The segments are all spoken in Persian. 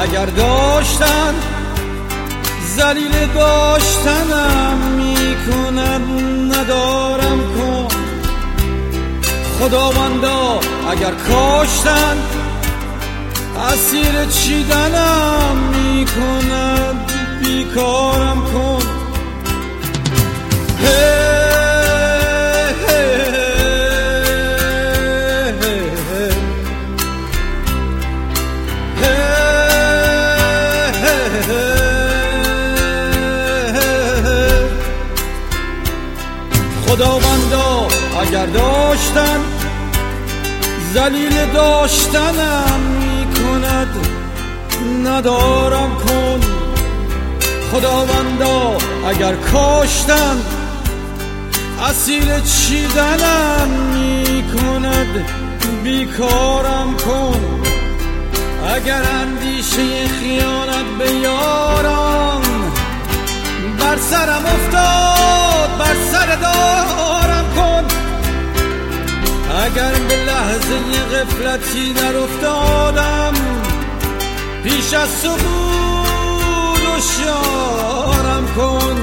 اگر داشتن ذلیل داشتنم میکنن، ندارم کن. خداوندا اگر کاشتن اسیر چیدنم میکنن، بیکارم کن. خداوندا اگر داشتن ذلیل داشتنم میکند، ندارم کن. خداوندا اگر کاشتن اسیر چیدنم میکند، بیکارم کن. اگر اندیشه خیانت به یاران بر سرم افتاد، بر سر دارم کن. اگر به لحظه غفلتی در افتادم، پیش از سقوط هوشیارم کن.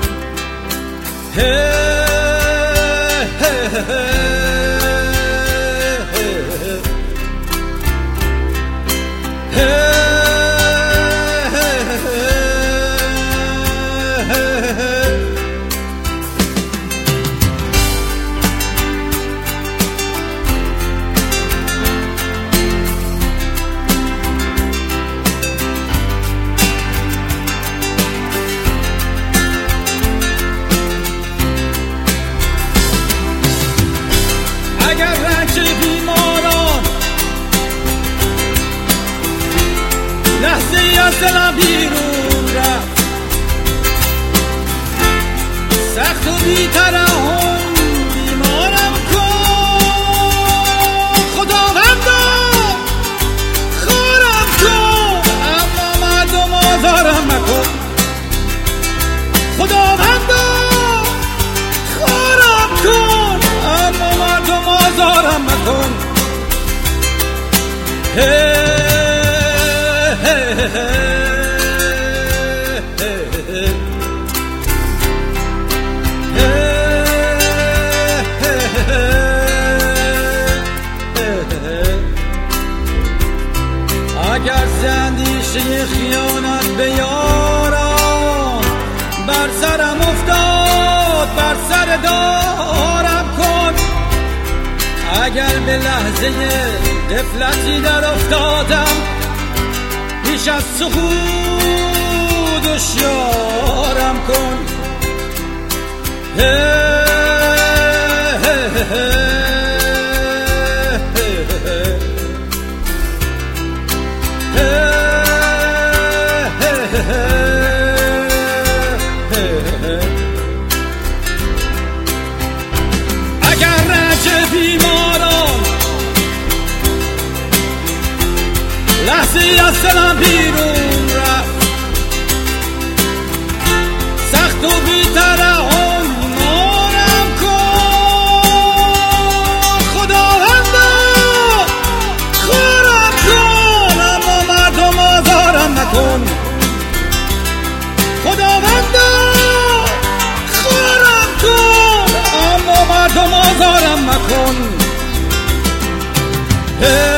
اگر رنج بیماران لحظه ای از دلم بیرون رفت، سخت و بی‌ترحم بیمارم کن. خداوندا خارم کن، اما مردم آزارم مکن. خداوندا خارم کن، اما مردم آزارم مکن. اگر اندیشه خیانت به یاران بر سرم افتاد، بر سر دارم کن. اگر به لحظه غفلتی در افتادم، پیش از سقوط هوشیارم کن. اگر رنج بیماران لحظه ای از دلم بیرون رفت، سخت و بی‌ترحم بیمارم کن. خداوندا خارم کن، اما مردم آزارم نکن. خداوندا خارم کن، اما مردم آزارم مکن.